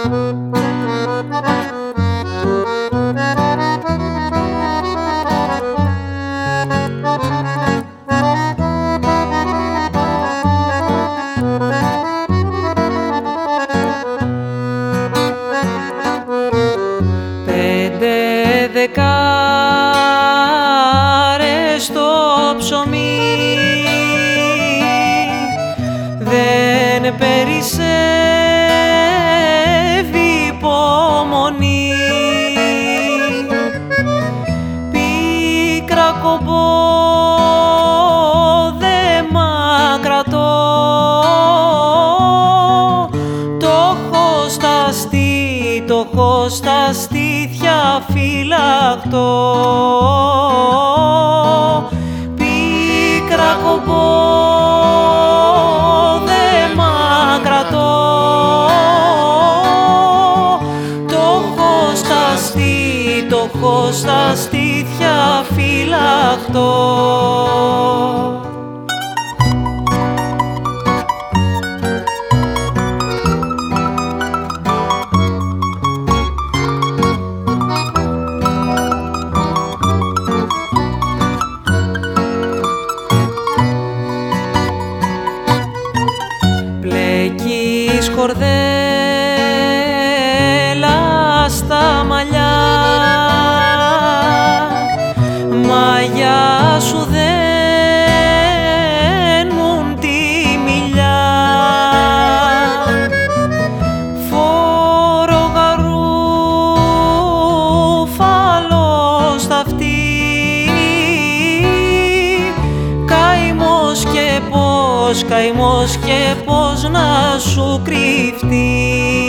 Δεκάρες το ψωμί δεν περισσεύει υπομονή. Πίκρα κομπό δε μ' κρατώ, το έχω στα στήθια φυλακτό. Πίκρα κομπό δε μ' κρατώ, το έχω στα στήθια φυλακτό. Πλέκεις κορδέλα στα μαλλιά, μαγιά σου δένουν τη μιλιά. Φορογαρούφαλο στα αυτή, καημός και πώς να σου κρυφτεί.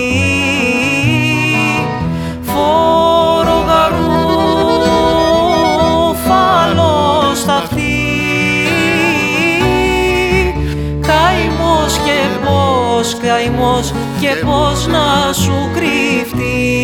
Φορογαρούφαλο στα αυτή, καημός και πώς να σου κρυφτεί.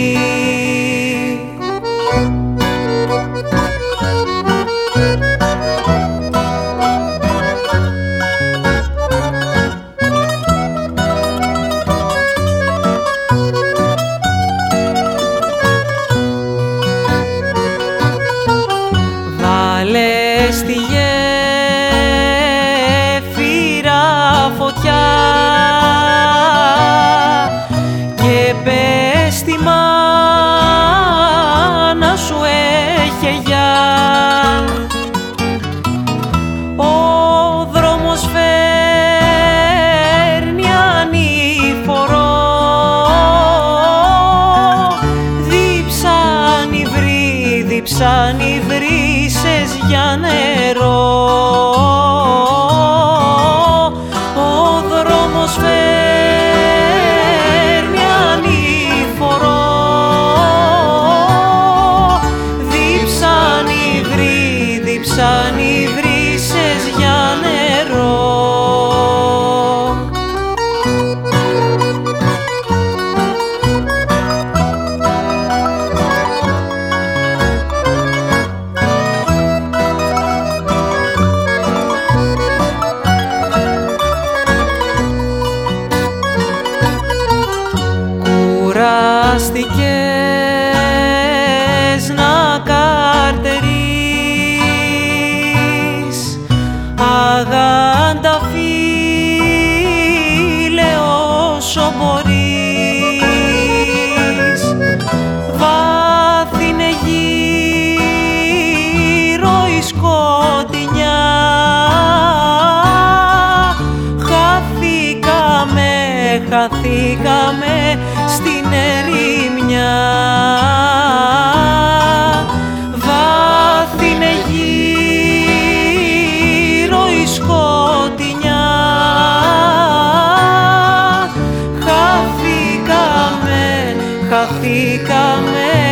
Βάλε στη γέφυρα φωτιά και πες στη μάνα σου έχει γεια. Ο δρόμος φέρνει ανηφορό, δίψαν οι βρύσες για νερό. Ο δρόμος φέρνει ανηφορό, δίψαν οι βρύσες για νερό. Κουράστηκες να καρτερείς, αγάντα φίλε όσο μπορείς. Βάθινε γύρω η σκοτεινιά, χαθήκαμε στην ερημιά. Βάθινε γύρω η σκοτεινιά, χαθήκαμε